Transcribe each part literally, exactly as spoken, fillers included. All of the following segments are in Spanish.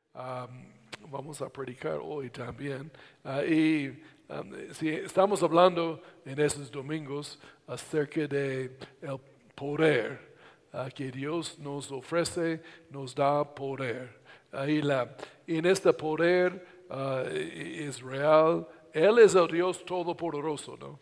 Um, vamos a predicar hoy también. Ah, y um, si estamos hablando en esos domingos acerca de el poder ah, que Dios nos ofrece, nos da poder. Ahí la, en este poder ah, es real. Él es el Dios todopoderoso, ¿no?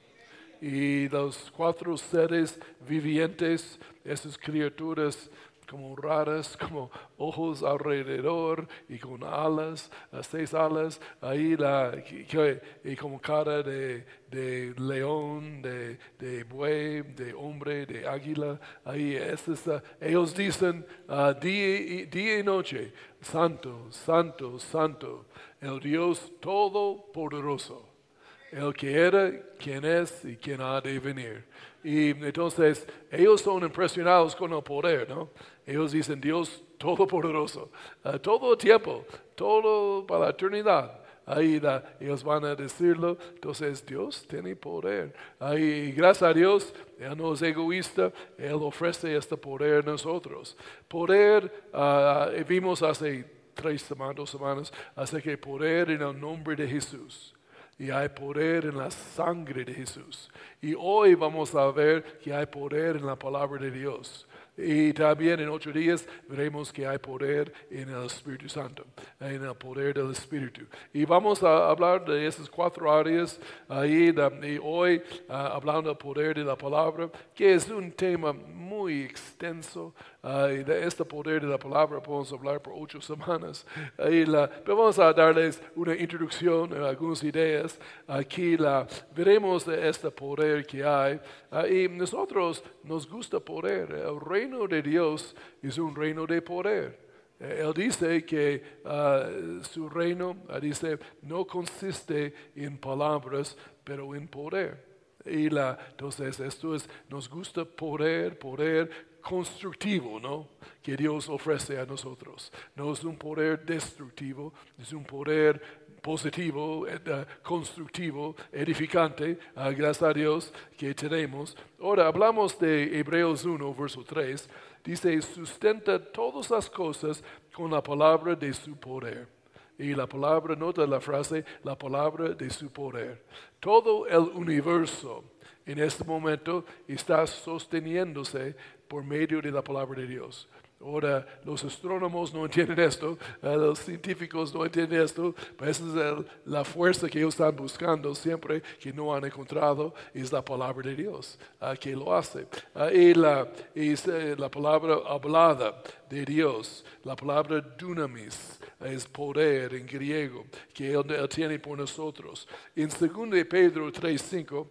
Y los cuatro seres vivientes, esas criaturas como raras, como ojos alrededor y con alas, uh, seis alas, ahí la, que, y como cara de, de león, de, de buey, de hombre, de águila, ahí esas, uh, ellos dicen uh, día, y, día y noche, santo, santo, santo, el Dios todopoderoso. El que era, quien es y quien ha de venir. Y entonces ellos son impresionados con el poder, ¿no? Ellos dicen Dios todopoderoso, uh, todo el tiempo, todo para la eternidad. Ahí la, ellos van a decirlo, entonces Dios tiene poder. Ahí, gracias a Dios, Él no es egoísta, Él ofrece este poder a nosotros. Poder, uh, vimos hace tres semanas, dos semanas, hace que poder en el nombre de Jesús. Y hay poder en la sangre de Jesús. Y hoy vamos a ver que hay poder en la palabra de Dios. Y también en ocho días veremos que hay poder en el Espíritu Santo, en el poder del Espíritu. Y vamos a hablar de esas cuatro áreas ahí, de, y hoy uh, hablando del poder de la palabra, que es un tema muy extenso. Uh, y de este poder de la palabra podemos hablar por ocho semanas. Y la, pero vamos a darles una introducción, uh, algunas ideas. Aquí la, veremos de este poder que hay. Uh, y nosotros nos gusta poder. El reino de Dios es un reino de poder. Él dice que uh, su reino, uh, dice, no consiste en palabras, pero en poder. Y la, entonces esto es, nos gusta poder, poder constructivo, ¿no? Que Dios ofrece a nosotros. No es un poder destructivo, es un poder positivo, uh, constructivo, edificante, uh, gracias a Dios que tenemos. Ahora hablamos de Hebreos uno, verso tres. Dice, sustenta todas las cosas con la palabra de su poder. Y la palabra, nota la frase, la palabra de su poder. Todo el universo en este momento está sosteniéndose por medio de la palabra de Dios. Ahora, los astrónomos no entienden esto, uh, los científicos no entienden esto, pero esa es el, la fuerza que ellos están buscando siempre, que no han encontrado, es la palabra de Dios, uh, que lo hace. Uh, y la, es uh, la palabra hablada de Dios, la palabra dunamis, es poder en griego, que Él, él tiene por nosotros. En segundo de Pedro tres cinco,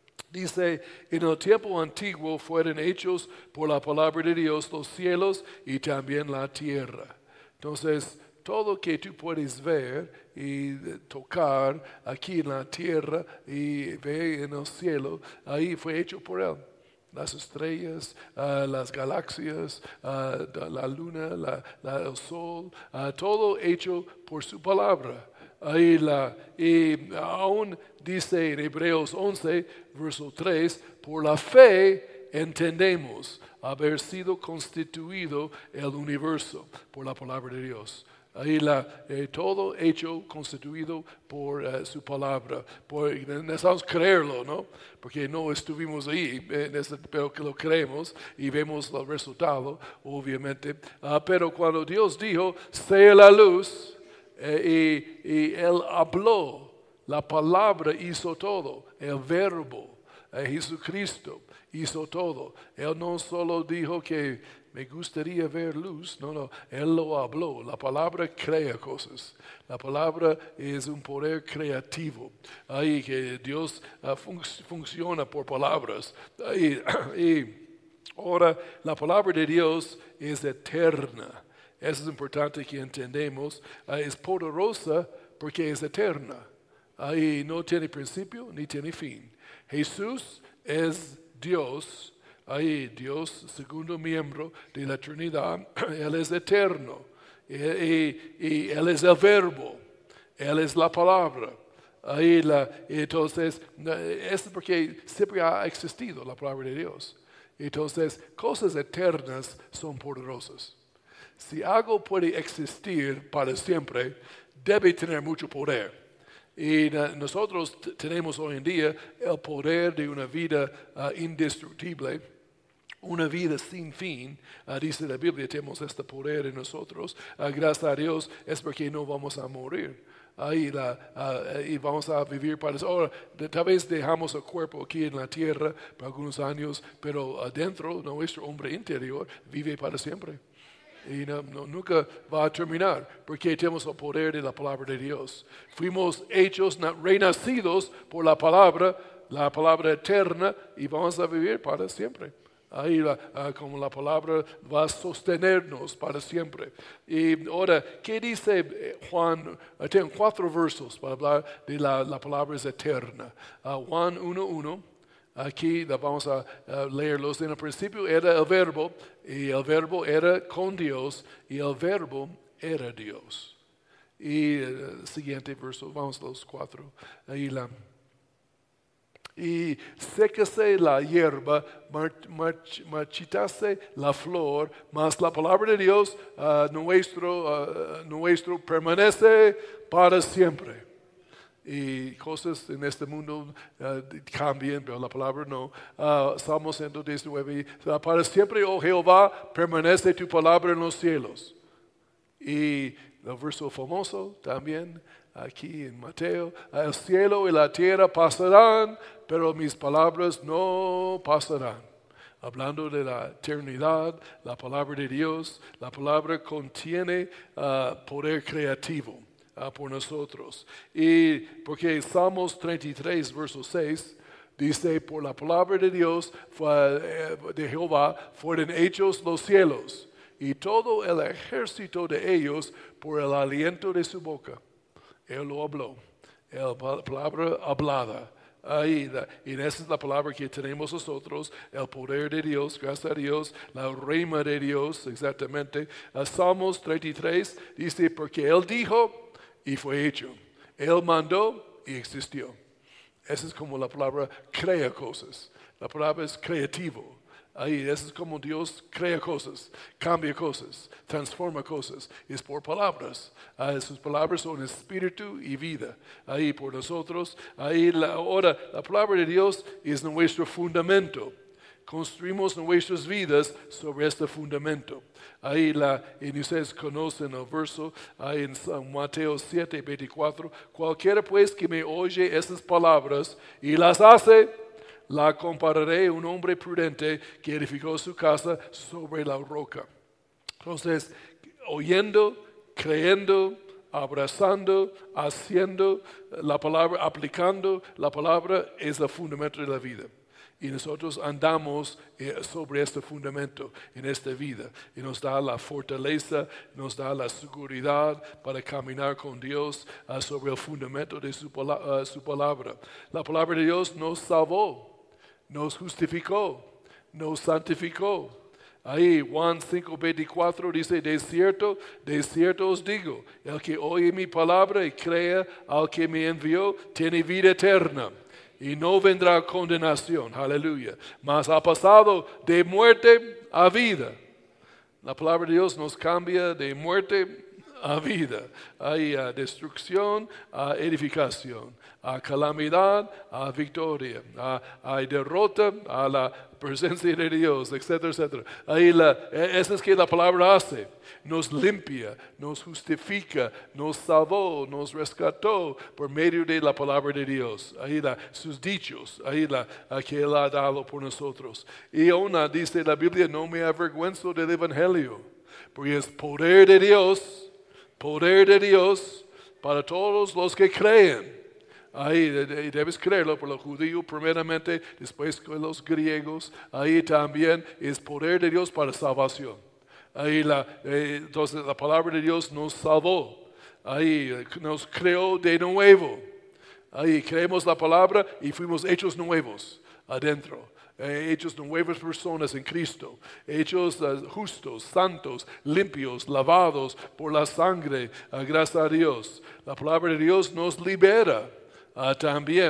dice, en el tiempo antiguo fueron hechos por la palabra de Dios los cielos y también la tierra. Entonces, todo que tú puedes ver y tocar aquí en la tierra y ver en el cielo, ahí fue hecho por Él. Las estrellas, uh, las galaxias, uh, la luna, la, la, el sol, uh, todo hecho por su palabra. Ahí la, y aún dice en Hebreos once, verso tres, por la fe entendemos haber sido constituido el universo por la palabra de Dios. Ahí la, eh, todo hecho constituido por uh, su palabra. Por, necesitamos creerlo, ¿no? Porque no estuvimos ahí, eh, pero que lo creemos y vemos el resultado, obviamente. Uh, pero cuando Dios dijo, sea la luz, Eh, y, y Él habló, la palabra hizo todo, el verbo, eh, Jesucristo hizo todo. Él no solo dijo que me gustaría ver luz, no, no, Él lo habló. La palabra crea cosas, la palabra es un poder creativo, ahí que Dios uh, fun- funciona por palabras. Ahí, y ahora la palabra de Dios es eterna. Eso es importante que entendemos. Uh, es poderosa porque es eterna. Ahí uh, no tiene principio ni tiene fin. Jesús es Dios. Ahí Dios, segundo miembro de la Trinidad. Él es eterno. Y, y, y Él es el verbo. Él es la palabra. Ahí la, entonces, es porque siempre ha existido la palabra de Dios. Entonces, cosas eternas son poderosas. Si algo puede existir para siempre, debe tener mucho poder. Y uh, nosotros t- tenemos hoy en día el poder de una vida uh, indestructible, una vida sin fin. Uh, dice la Biblia, tenemos este poder en nosotros. Uh, gracias a Dios es porque no vamos a morir. Ahí la, uh, y vamos a vivir para eso. Ahora, de, tal vez dejamos el cuerpo aquí en la tierra por algunos años, pero adentro nuestro hombre interior vive para siempre. Y no, no, nunca va a terminar, porque tenemos el poder de la palabra de Dios. Fuimos hechos, na, renacidos por la palabra, la palabra eterna, y vamos a vivir para siempre. Ahí la, uh, como la palabra va a sostenernos para siempre. Y ahora, ¿qué dice Juan? Uh, tengo cuatro versos para hablar de la, la palabra es eterna. Uh, Juan uno uno. Aquí vamos a, a leerlos. En el principio era el verbo, y el verbo era con Dios, y el verbo era Dios. Y el uh, siguiente verso, vamos a los cuatro. Ahí la... Y sécase la hierba, march, march, marchitase la flor, mas la palabra de Dios uh, nuestro, uh, nuestro permanece para siempre. Y cosas en este mundo uh, cambian, pero la palabra no. Uh, Salmo ciento diecinueve, uh, para siempre, oh Jehová, permanece tu palabra en los cielos. Y el verso famoso también, aquí en Mateo, el cielo y la tierra pasarán, pero mis palabras no pasarán. Hablando de la eternidad, la palabra de Dios, la palabra contiene uh, poder creativo uh, por nosotros. Y porque Salmos treinta y tres, verso seis, dice, por la palabra de Dios, fue, de Jehová, fueron hechos los cielos, y todo el ejército de ellos por el aliento de su boca. Él lo habló, la palabra hablada. Ahí, y esa es la palabra que tenemos nosotros, el poder de Dios, gracias a Dios, la rema de Dios, exactamente. Uh, Salmos treinta y tres dice, porque Él dijo y fue hecho. Él mandó y existió. Esa es como la palabra crea cosas. La palabra es creativo. Ahí, eso es como Dios crea cosas, cambia cosas, transforma cosas. Es por palabras. Uh, sus palabras son espíritu y vida. Ahí por nosotros. Ahí la, ahora, la palabra de Dios es nuestro fundamento. Construimos nuestras vidas sobre este fundamento. Ahí la, y ustedes conocen el verso, ahí en San Mateo siete, veinticuatro. Cualquiera pues que me oye esas palabras y las hace, la compararé a un hombre prudente que edificó su casa sobre la roca. Entonces, oyendo, creyendo, abrazando, haciendo la palabra, aplicando la palabra es el fundamento de la vida. Y nosotros andamos sobre este fundamento en esta vida. Y nos da la fortaleza, nos da la seguridad para caminar con Dios uh, sobre el fundamento de su, uh, su palabra. La palabra de Dios nos salvó, nos justificó, nos santificó. Ahí Juan cinco veinticuatro dice, de cierto, de cierto os digo, el que oye mi palabra y crea al que me envió, tiene vida eterna. Y no vendrá condenación, aleluya, mas ha pasado de muerte a vida. La palabra de Dios nos cambia de muerte a vida. Hay uh, destrucción a edificación, a calamidad a victoria, a, hay derrota a la presencia de Dios, etcétera, etcétera. Ahí la, eso es que la palabra hace. Nos limpia, nos justifica, nos salvó, nos rescató por medio de la palabra de Dios. Ahí la, sus dichos, ahí la, que Él ha dado por nosotros. Y una dice la Biblia, no me avergüenzo del Evangelio, porque es poder de Dios, poder de Dios para todos los que creen. Ahí debes creerlo por los judíos primeramente, después con los griegos. Ahí también es poder de Dios para salvación. Ahí la, eh, entonces la palabra de Dios nos salvó. Ahí eh, nos creó de nuevo. Ahí creemos la palabra y fuimos hechos nuevos adentro. Eh, hechos nuevas personas en Cristo, hechos uh, justos, santos, limpios, lavados por la sangre, uh, gracias a Dios. La palabra de Dios nos libera uh, también.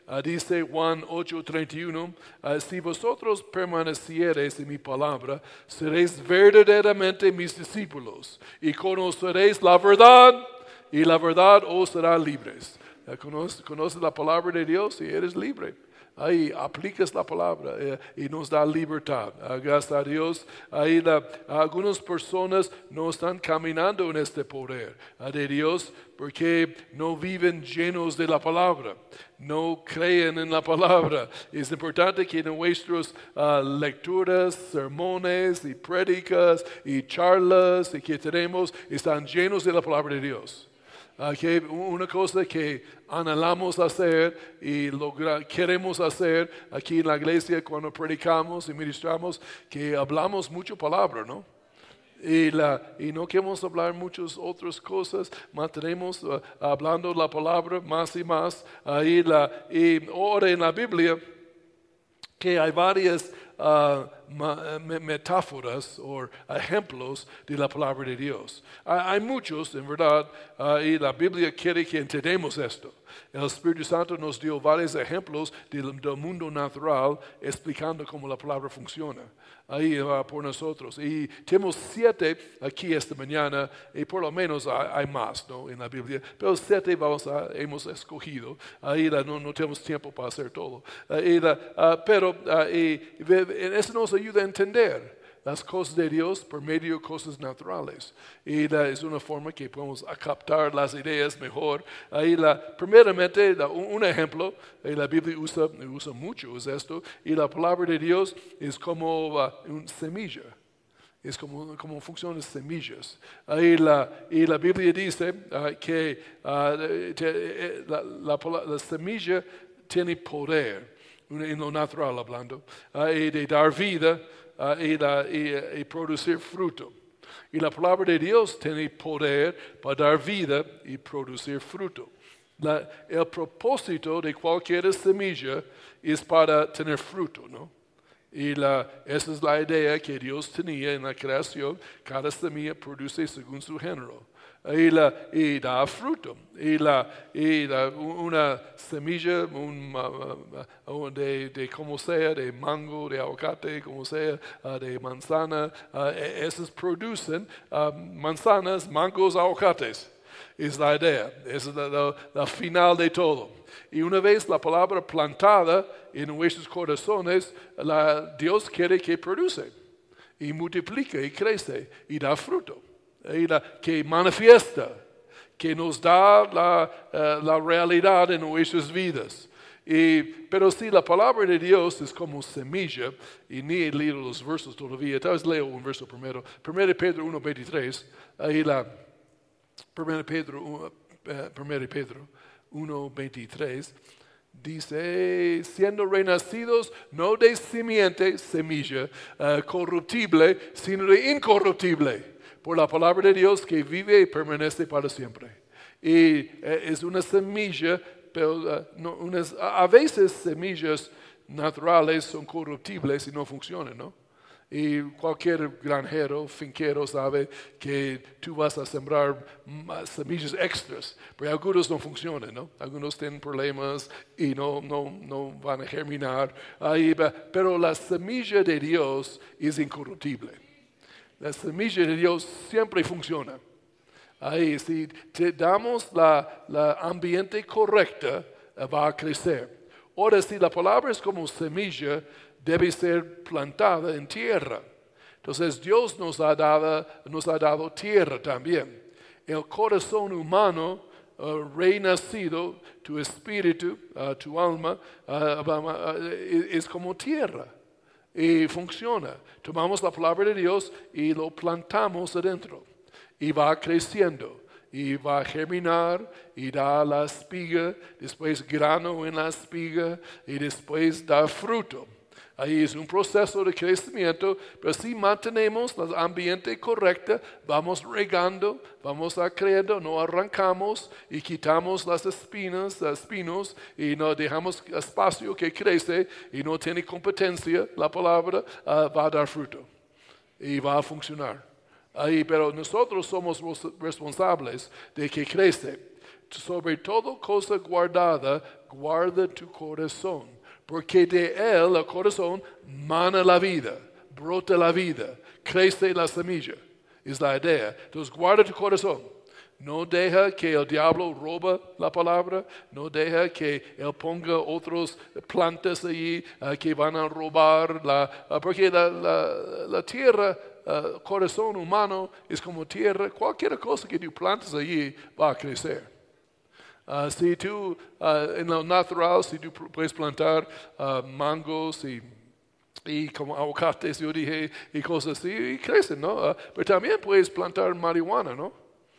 Uh, dice Juan ocho treinta y uno, uh, si vosotros permaneciereis en mi palabra, seréis verdaderamente mis discípulos y conoceréis la verdad y la verdad os hará libres. Uh, conoces, conoces la palabra de Dios y eres libre. Ahí aplicas la palabra eh, y nos da libertad. Uh, gracias a Dios. Ahí la, algunas personas no están caminando en este poder uh, de Dios porque no viven llenos de la palabra. No creen en la palabra. Es importante que nuestras uh, lecturas, sermones y prédicas y charlas y que tenemos están llenos de la palabra de Dios. Uh, que una cosa que anhelamos hacer y logra, queremos hacer aquí en la iglesia cuando predicamos y ministramos, que hablamos mucho palabra, ¿no? Y, la, y no queremos hablar muchas otras cosas, mantenemos uh, hablando la palabra más y más. Uh, y, la, y ahora en la Biblia, que hay varias uh, metáforas o ejemplos de la palabra de Dios. Hay, hay muchos, en verdad, uh, y la Biblia quiere que entendamos esto. El Espíritu Santo nos dio varios ejemplos del, del mundo natural explicando cómo la palabra funciona. Ahí va por nosotros. Y tenemos siete aquí esta mañana, y por lo menos hay, hay más, ¿no? En la Biblia, pero siete vamos a, hemos escogido. Ahí la, no, no tenemos tiempo para hacer todo. Ahí la, uh, pero uh, y, y eso nos ayuda a entender las cosas de Dios por medio de cosas naturales. Y la, es una forma que podemos captar las ideas mejor. Ahí la, primeramente, la, un, un ejemplo, y la Biblia usa, usa mucho, es esto, y la palabra de Dios es como uh, una semilla. Es como, como funcionan las semillas. Ahí la, y la Biblia dice uh, que uh, te, la, la, la semilla tiene poder, en lo natural hablando, uh, y de dar vida, Uh, y, la, y, y producir fruto. Y la palabra de Dios tiene poder para dar vida y producir fruto. La, el propósito de cualquier semilla es para tener fruto, ¿no? Y la, esa es la idea que Dios tenía en la creación. Cada semilla produce según su género. Y, la, y da fruto. Y, la, y la, una semilla un, uh, uh, de, de como sea, de mango, de aguacate, como sea, uh, de manzana, uh, esas producen uh, manzanas, mangos, aguacates. Es la idea, es la, la, la final de todo. Y una vez la palabra plantada en nuestros corazones, la, Dios quiere que produce y multiplique y crece y da fruto. Y la, que manifiesta, que nos da la, uh, la realidad en nuestras vidas. Y, pero si la palabra de Dios es como semilla, y ni he leído los versos todavía, tal vez leo un verso primero. primero Pedro uno veintitrés, ahí la primero Pedro, primero Pedro uno veintitrés, dice, siendo renacidos no de simiente, semilla, uh, corruptible, sino de incorruptible, por la palabra de Dios que vive y permanece para siempre. Y eh, es una semilla, pero uh, no, unas, a veces semillas naturales son corruptibles y no funcionan, ¿no? Y cualquier granjero, finquero sabe que tú vas a sembrar semillas extras, pero algunos no funcionan, ¿no? Algunos tienen problemas y no, no, no van a germinar. Ahí, pero la semilla de Dios es incorruptible. La semilla de Dios siempre funciona. Ahí, si te damos la, la ambiente correcta, va a crecer. Ahora, si la palabra es como semilla, debe ser plantada en tierra. Entonces, Dios nos ha dado, nos ha dado tierra también. El corazón humano, uh, renacido, tu espíritu, uh, tu alma, uh, uh, es como tierra. Y funciona. Tomamos la palabra de Dios y lo plantamos adentro. Y va creciendo. Y va a germinar. Y da la espiga. Después grano en la espiga. Y después da fruto. Ahí es un proceso de crecimiento, pero si mantenemos el ambiente correcto, vamos regando, vamos a creando, no arrancamos y quitamos las espinas, los espinos y no dejamos espacio que crece y no tiene competencia, la palabra uh, va a dar fruto y va a funcionar. Ahí, pero nosotros somos responsables de que crece. Sobre todo cosa guardada, guarda tu corazón, porque de él, el corazón, mana la vida, brota la vida, crece la semilla. Es la idea. Entonces, guarda tu corazón. No deja que el diablo roba la palabra, no deja que él ponga otras plantas allí uh, que van a robar, la, uh, porque la, la, la tierra, el uh, corazón humano es como tierra, cualquier cosa que tú plantas allí va a crecer. Uh, si tú, uh, en lo natural, si tú puedes plantar uh, mangos y y como aguacates, yo dije, y cosas así, y crecen, ¿no? Uh, pero también puedes plantar marihuana, ¿no?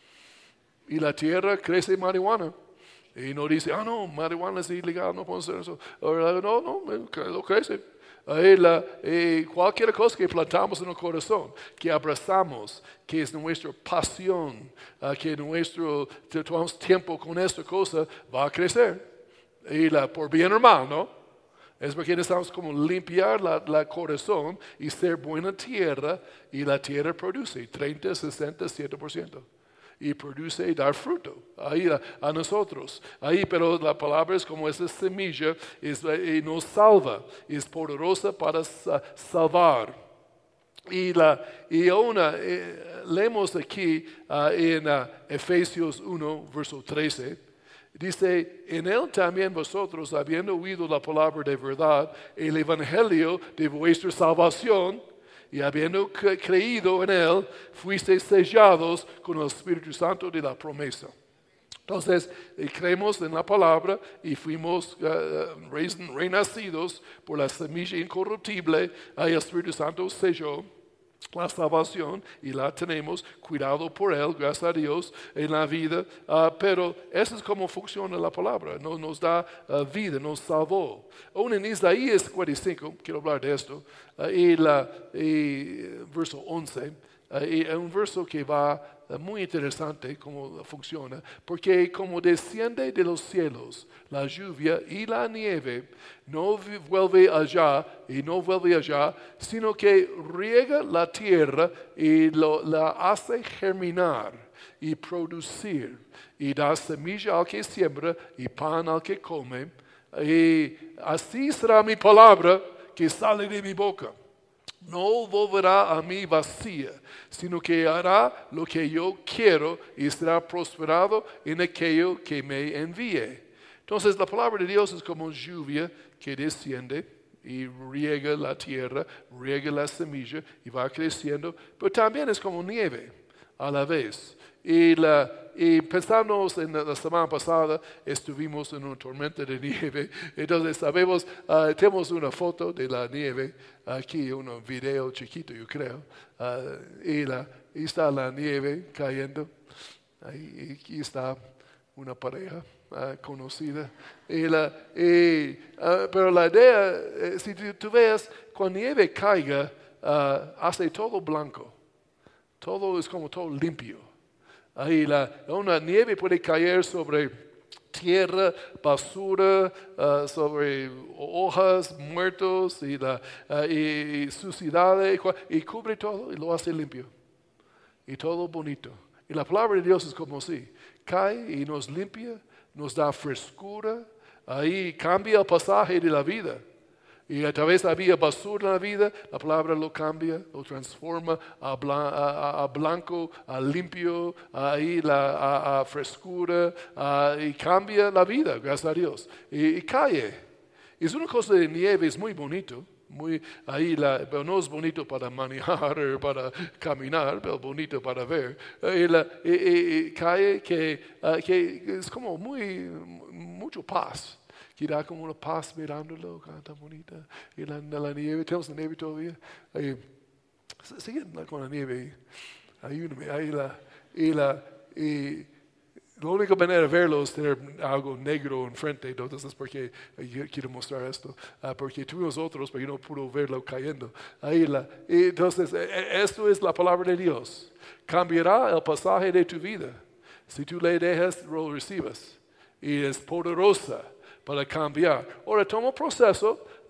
Y la tierra crece marihuana. Y no dice, ah, no, marihuana es ilegal, no puedo hacer eso. No, no, lo crece. Ahí la, eh, cualquier cosa que plantamos en el corazón, que abrazamos, que es nuestra pasión, uh, que nuestro, tomamos tiempo con esta cosa, va a crecer. Y la, por bien o mal, ¿no? Es porque necesitamos como limpiar la, la corazón y ser buena tierra, y la tierra produce treinta, sesenta, cien por ciento. Y produce y dar fruto ahí a, a nosotros. Ahí, pero la palabra es como esa semilla, es, y nos salva, es poderosa para sa, salvar. Y, la, y una, eh, leemos aquí uh, en uh, Efesios uno, verso trece, dice, en él también vosotros, habiendo oído la palabra de verdad, el evangelio de vuestra salvación, y habiendo cre- creído en él, fuisteis sellados con el Espíritu Santo de la promesa. Entonces, eh, creemos en la palabra y fuimos uh, renacidos por la semilla incorruptible. Ahí el Espíritu Santo selló la salvación y la tenemos, cuidado por él, gracias a Dios, en la vida. Uh, pero eso es como funciona la palabra, nos, nos da uh, vida, nos salvó. Aún en Isaías cuarenta y cinco, quiero hablar de esto, uh, y, la, y verso once, uh, y un verso que va uh, muy interesante cómo funciona, porque como desciende de los cielos la lluvia y la nieve, no vuelve allá y no vuelve allá, sino que riega la tierra y lo, la hace germinar y producir, y da semilla al que siembra y pan al que come. Y así será mi palabra que sale de mi boca. No volverá a mí vacía, sino que hará lo que yo quiero y será prosperado en aquello que me envíe. Entonces la palabra de Dios es como lluvia que desciende y riega la tierra, riega la semilla y va creciendo, pero también es como nieve a la vez. Y, la, y pensamos en la, la semana pasada, estuvimos en una tormenta de nieve, entonces sabemos, uh, tenemos una foto de la nieve, aquí un video chiquito yo creo, uh, y, la, y está la nieve cayendo, ahí, aquí está una pareja uh, conocida, y la, y, uh, pero la idea, eh, si tú, tú ves, cuando nieve caiga, uh, hace todo blanco, todo es como todo limpio. Ahí la, una nieve puede caer sobre tierra, basura, uh, sobre hojas muertos y, la, uh, y, y suciedades y, y cubre todo y lo hace limpio y todo bonito. Y la palabra de Dios es como así, cae y nos limpia, nos da frescura, ahí cambia el pasaje de la vida. Y a través había basura en la vida, la palabra lo cambia, lo transforma a, blan, a, a blanco, a limpio, ahí la a, a frescura, a, y cambia la vida, gracias a Dios. Y, y cae. Es una cosa de nieve, es muy bonito. Muy, ahí la, pero no es bonito para manejar o para caminar, pero bonito para ver. Y, la, y, y, y cae que, uh, que es como muy, mucho paz. Que da como una paz mirándolo, tan bonita. Y la, la nieve, tenemos la nieve todavía. Ahí, siguen con la nieve. Ayúdame. Ahí la, y la, y la única manera de verlo es tener algo negro enfrente. Entonces es porque yo quiero mostrar esto. Uh, porque tuvimos otros, pero yo no pude verlo cayendo. Ahí la, y entonces, esto es la palabra de Dios. Cambiará el pasaje de tu vida. Si tú le dejas, lo recibes. Y es poderosa para cambiar. Ahora toma un proceso,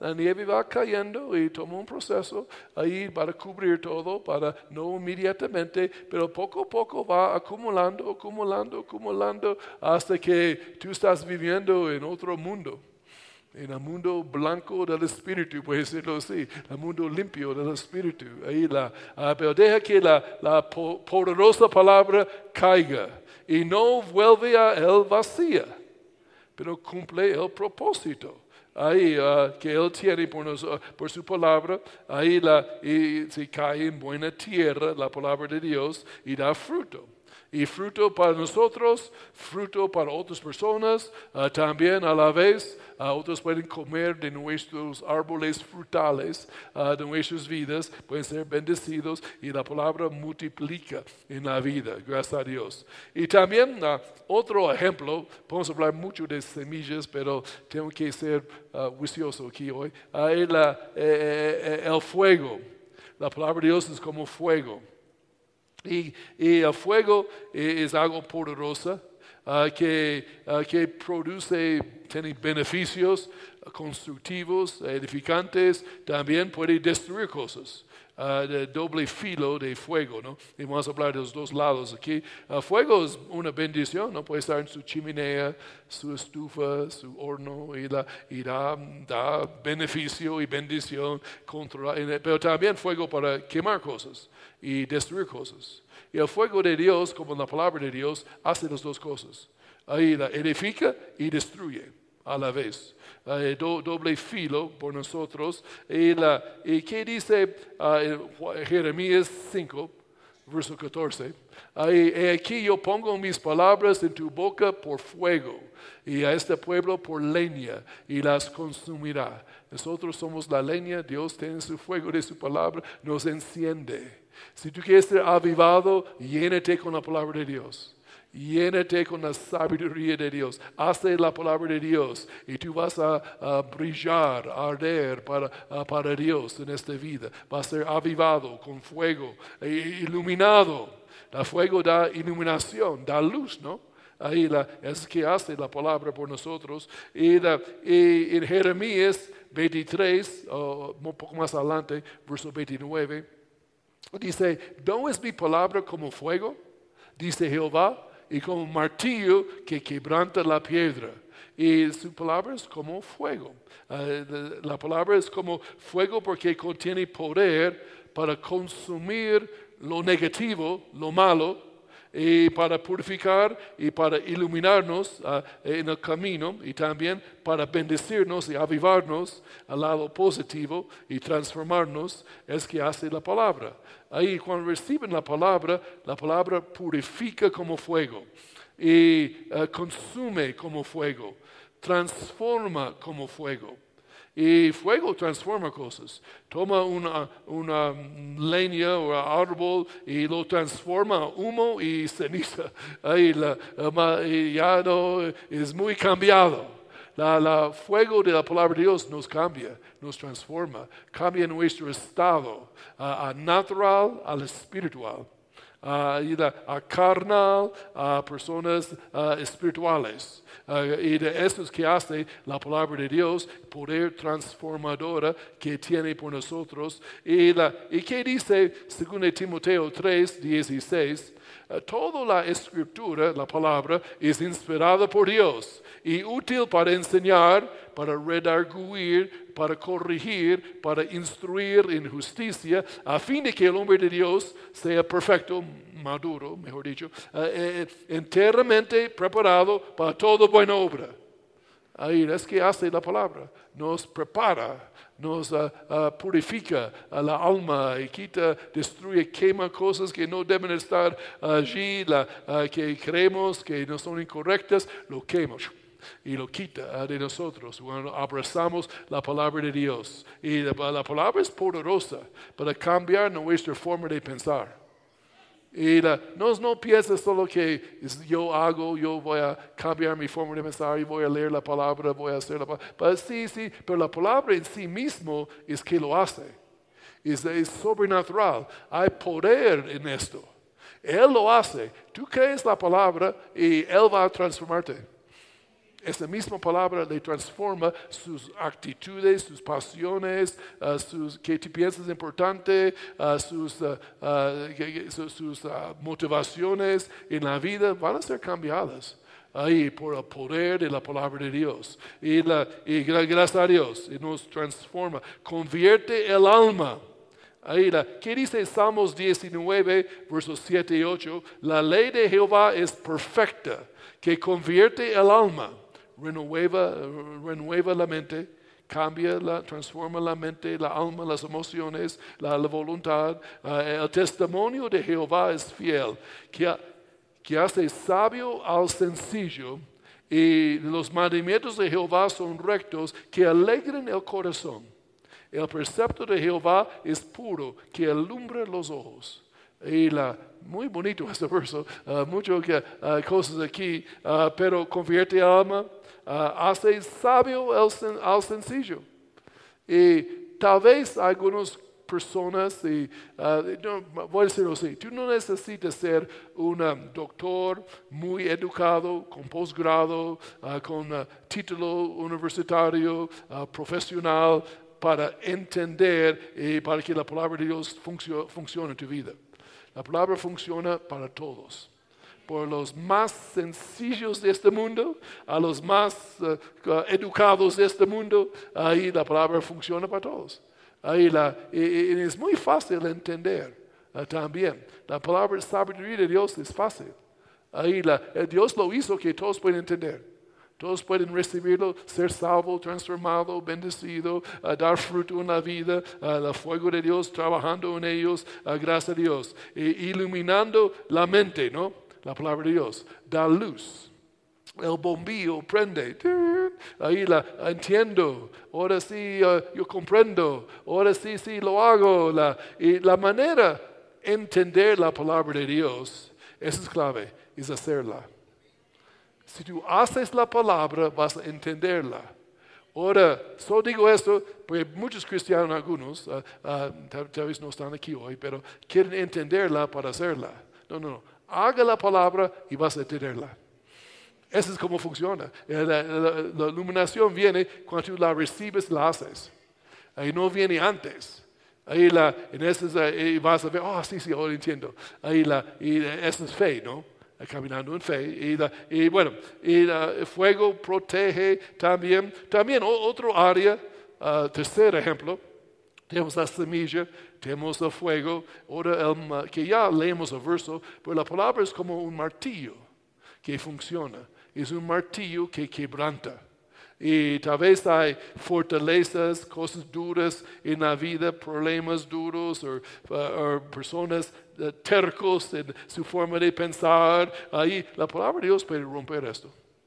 la nieve va cayendo y toma un proceso ahí para cubrir todo, para no inmediatamente, pero poco a poco va acumulando, acumulando, acumulando, hasta que tú estás viviendo en otro mundo. En el mundo blanco del espíritu, puede decirlo así, el mundo limpio del espíritu. Ahí la, uh, pero deja que la, la po poderosa palabra caiga y no vuelve a él vacía, pero cumple el propósito. Ahí uh, que él tiene por, nos, uh, por su palabra, ahí la, y se cae en buena tierra la palabra de Dios y da fruto. Y fruto para nosotros, fruto para otras personas, uh, también a la vez, uh, otros pueden comer de nuestros árboles frutales, uh, de nuestras vidas, pueden ser bendecidos y la palabra multiplica en la vida, gracias a Dios. Y también uh, otro ejemplo, podemos hablar mucho de semillas, pero tengo que ser uh, juicioso aquí hoy, uh, el, uh, eh, eh, el fuego. La palabra de Dios es como fuego. Y, y el fuego es algo poderoso uh, que, uh, que produce, tiene beneficios constructivos, edificantes, también puede destruir cosas. Uh, de doble filo de fuego, ¿no? Y vamos a hablar de los dos lados aquí. Uh, fuego es una bendición, ¿no? Puede estar en su chimenea, su estufa, su horno, y, la, y da, da beneficio y bendición, contra, pero también fuego para quemar cosas y destruir cosas. Y el fuego de Dios, como la palabra de Dios, hace las dos cosas. Ahí la edifica y destruye a la vez. Uh, do, doble filo por nosotros. Y, la, y ¿qué dice uh, Jeremías cinco, verso catorce? Ahí, aquí yo pongo mis palabras en tu boca por fuego, y a este pueblo por leña, y las consumirá. Nosotros somos la leña, Dios tiene su fuego de su palabra, nos enciende. Si tú quieres ser avivado, llénate con la palabra de Dios. Llénate con la sabiduría de Dios. Hace la palabra de Dios y tú vas a, a brillar, a arder para, a, para Dios en esta vida. Vas a ser avivado con fuego, e iluminado. El fuego da iluminación, da luz, ¿no? Ahí la, es que hace la palabra por nosotros. Y, la, y en Jeremías veintitrés, uh, un poco más adelante, verso veintinueve, dice, ¿no es mi palabra como fuego? Dice Jehová. Y como martillo que quebranta la piedra. Y su palabra es como fuego. Uh, la, la palabra es como fuego porque contiene poder para consumir lo negativo, lo malo, y para purificar y para iluminarnos uh, en el camino, y también para bendecirnos y avivarnos al lado positivo y transformarnos, es que hace la palabra. Ahí cuando reciben la palabra, la palabra purifica como fuego y uh, consume como fuego, transforma como fuego. Y fuego transforma cosas. Toma una, una leña o árbol y lo transforma a humo y ceniza. Ahí la, y ya no es muy cambiado. La, la fuego de la palabra de Dios nos cambia, nos transforma, cambia nuestro estado a, a natural al espiritual. Uh, y la, a carnal, a personas uh, espirituales. Uh, y de eso es que hace la palabra de Dios, poder transformadora que tiene por nosotros. Y, la, y ¿qué dice según Timoteo tres, dieciséis? Uh, toda la escritura, la palabra, es inspirada por Dios y útil para enseñar, para redarguir, para corregir, para instruir en justicia, a fin de que el hombre de Dios sea perfecto, maduro, mejor dicho, uh, eh, enteramente preparado para toda buena obra. Ahí es que hace la palabra, nos prepara, nos uh, uh, purifica a la alma y quita, destruye, quema cosas que no deben estar allí, la, uh, que creemos que no son incorrectas, lo quema y lo quita de nosotros cuando abrazamos la palabra de Dios. Y la, la palabra es poderosa para cambiar nuestra forma de pensar. Y la, no, no pienses solo que yo hago, yo voy a cambiar mi forma de pensar y voy a leer la palabra, voy a hacer la palabra. Pero sí, sí, pero la palabra en sí mismo es que lo hace. Es, es sobrenatural. Hay poder en esto. Él lo hace. Tú crees la palabra y Él va a transformarte. esa misma palabra le transforma sus actitudes, sus pasiones, uh, sus que tú piensas importante, uh, sus, uh, uh, sus, sus uh, motivaciones en la vida van a ser cambiadas. Ahí por el poder de la palabra de Dios. Y, la, y gracias a Dios, y nos transforma, convierte el alma. Ahí la, ¿qué dice Salmos diecinueve, versos siete y ocho? La ley de Jehová es perfecta, que convierte el alma, renueva, renueva la mente, cambia, la, transforma la mente, la alma, las emociones, la, la voluntad. Uh, el testimonio de Jehová es fiel, que que hace sabio al sencillo, y los mandamientos de Jehová son rectos, que alegran el corazón. El precepto de Jehová es puro, que alumbra los ojos. Y la, muy bonito este verso, uh, muchas uh, cosas aquí, uh, pero convierte el alma, uh, hace sabio al, sen, al sencillo. Y tal vez algunos personas, y, uh, no, voy a decirlo así, tú no necesitas ser un um, doctor muy educado, con posgrado, uh, con uh, título universitario, uh, profesional, para entender y para que la palabra de Dios funcio, funcione en tu vida. La palabra funciona para todos. Por los más sencillos de este mundo, a los más uh, educados de este mundo, ahí la palabra funciona para todos. Ahí la, y, y es muy fácil entender uh, también. La palabra sabiduría de Dios es fácil. Ahí la, Dios lo hizo que todos pueden entender. Todos pueden recibirlo, ser salvo, transformado, bendecido, uh, dar fruto en la vida, uh, el fuego de Dios trabajando en ellos, uh, gracias a Dios. E, iluminando la mente, ¿no? La palabra de Dios da luz. El bombillo prende. Ahí la entiendo. Ahora sí uh, yo comprendo. Ahora sí, sí lo hago. La, y la manera de entender la palabra de Dios, esa es clave, es hacerla. Si tú haces la palabra, vas a entenderla. Ahora, solo digo esto, porque muchos cristianos, algunos, uh, uh, tal, tal vez no están aquí hoy, pero quieren entenderla para hacerla. No, no, no. Haga la palabra y vas a entenderla. Eso es como funciona. La, la, la iluminación viene cuando tú la recibes, la haces. Ahí no viene antes. Ahí la, en eso es, vas a ver, oh, sí, sí, ahora entiendo. Ahí la, y eso es fe, ¿no? Caminando en fe. Y, la, y bueno, y el fuego protege también. También otro área, uh, tercer ejemplo, tenemos la semilla, tenemos el fuego. Ahora, el, que ya leemos el verso, pero la palabra es como un martillo que funciona. Es un martillo que quebranta. Y tal vez hay fortalezas, cosas duras en la vida, problemas duros, o uh, personas uh, tercos en su forma de pensar. Ahí la palabra de Dios puede romper esto.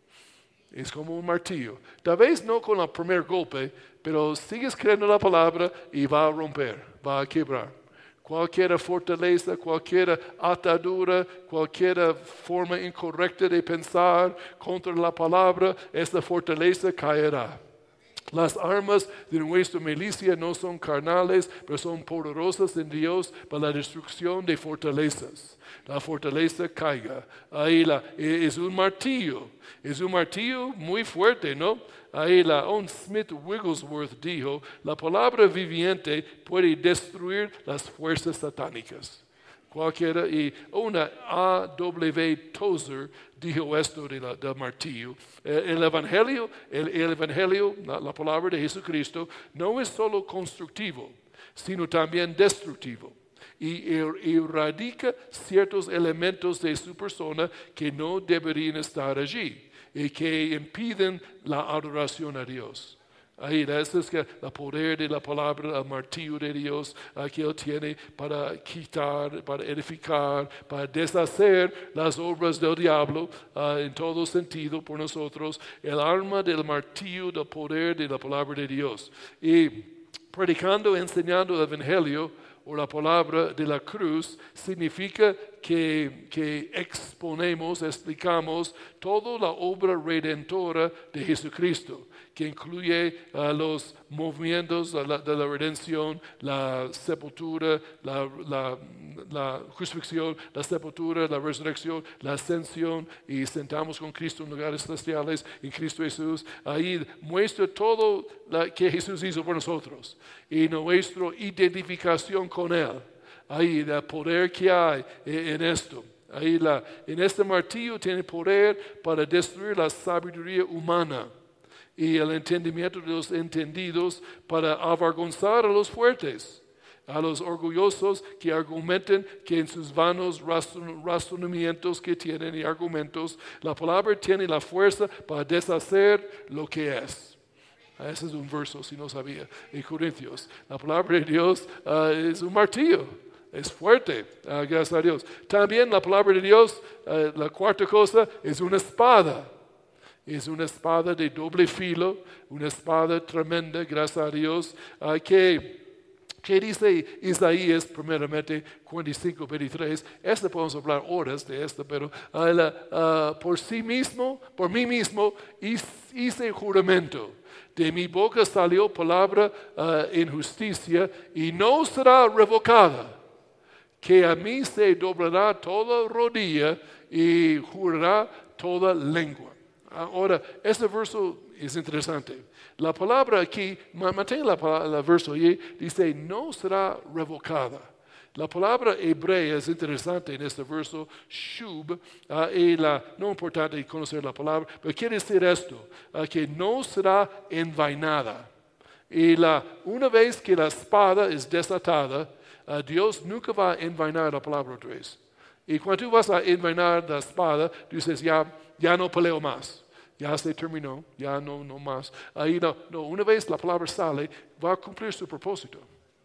Es como un martillo. Tal vez no con el primer golpe, pero sigues creyendo la palabra y va a romper, va a quebrar. Cualquier fortaleza, cualquier atadura, cualquier forma incorrecta de pensar contra la palabra, esta fortaleza caerá. Las armas de nuestra milicia no son carnales, pero son poderosas en Dios para la destrucción de fortalezas. La fortaleza caiga. Ahí la, es un martillo. Es un martillo muy fuerte, ¿no? Ahí la John Smith Wigglesworth dijo, la palabra viviente puede destruir las fuerzas satánicas. Cualquiera, y una A W Tozer dijo esto de la, del martillo. El, el evangelio, el, el evangelio la, la palabra de Jesucristo, no es solo constructivo, sino también destructivo. Y erradica ciertos elementos de su persona que no deberían estar allí y que impiden la adoración a Dios. Ahí, eso es que el poder de la palabra, el martillo de Dios uh, que Él tiene para quitar, para edificar, para deshacer las obras del diablo uh, en todo sentido por nosotros. El arma del martillo del poder de la palabra de Dios. Y predicando, enseñando el evangelio o la palabra de la cruz significa que, que exponemos, explicamos toda la obra redentora de Jesucristo, que incluye uh, los movimientos de la, de la redención, la sepultura, la, la, la crucifixión, la sepultura, la resurrección, la ascensión, y sentamos con Cristo en lugares celestiales, en Cristo Jesús. Ahí muestra todo lo que Jesús hizo por nosotros y nuestra identificación con Él. Ahí el poder que hay en esto. Ahí la, en este martillo tiene poder para destruir la sabiduría humana y el entendimiento de los entendidos, para avergonzar a los fuertes, a los orgullosos que argumentan que en sus vanos razonamientos que tienen y argumentos, la palabra tiene la fuerza para deshacer lo que es. Ese es un verso, si no sabía, en Corintios. La palabra de Dios uh, es un martillo. Es fuerte, uh, gracias a Dios. También la palabra de Dios, uh, la cuarta cosa, es una espada. Es una espada de doble filo, una espada tremenda, gracias a Dios, uh, que, que dice Isaías, primeramente, cuarenta y cinco, veintitrés. Este podemos hablar horas de esto, pero uh, la, uh, por sí mismo, por mí mismo, hice juramento. De mi boca salió palabra uh, en justicia y no será revocada. Que a mí se doblará toda rodilla y jurará toda lengua. Ahora, este verso es interesante. La palabra aquí, mantén la, la verso allí, dice, no será revocada. La palabra hebrea es interesante en este verso, shub, uh, y la, no es importante conocer la palabra, pero quiere decir esto, uh, que no será envainada. Y la, una vez que la espada es desatada, Uh, Dios nunca va a envainar la palabra otra vez. Y cuando tú vas a envainar la espada, tú dices, ya, ya no peleo más. Ya se terminó, ya no, no más. Ahí no, no, una vez la palabra sale, va a cumplir su propósito,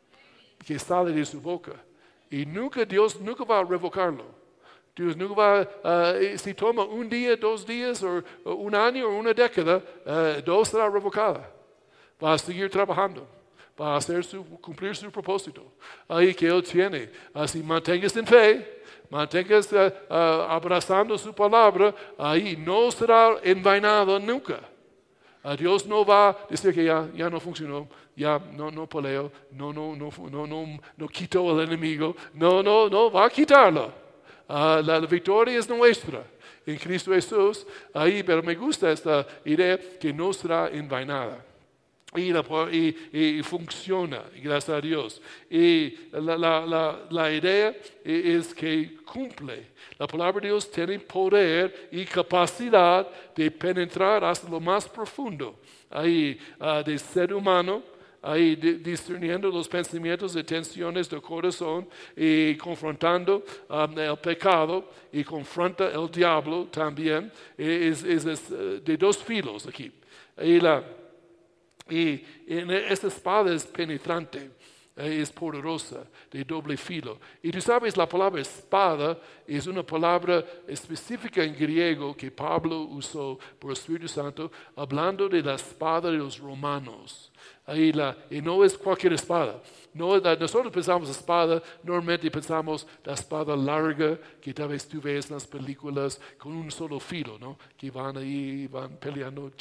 que sale de su boca. Y nunca, Dios nunca va a revocarlo. Dios nunca va a, uh, si toma un día, dos días, o, o un año, o una década, uh, no será revocada. Va a seguir trabajando. Va a hacer su, cumplir su propósito ahí que Él tiene. Así mantengas en fe, mantengas uh, uh, abrazando su palabra, ahí no será envainado nunca. Uh, Dios no va a decir que ya, ya no funcionó, ya no, no peleo, no, no, no, no, no, no quitó al enemigo, no, no, no, va a quitarlo. Uh, la, la victoria es nuestra en Cristo Jesús, ahí, pero me gusta esta idea que no será envainada. Y, la, y, y funciona, gracias a Dios. Y la, la, la, la idea es que cumple. La palabra de Dios tiene poder y capacidad de penetrar hasta lo más profundo ahí, uh, del ser humano, ahí discerniendo los pensamientos y tensiones del corazón y confrontando um, el pecado, y confronta el diablo también. Es, es, es de dos filos aquí. Y la Y esta espada es penetrante, es poderosa, de doble filo. Y tú sabes, la palabra espada es una palabra específica en griego que Pablo usó por el Espíritu Santo, hablando de la espada de los romanos. Ahí la, y no es cualquier espada. No, la, nosotros pensamos espada, normalmente pensamos la espada larga que tal vez tú ves en las películas con un solo filo, ¿no? Que van ahí, van peleando.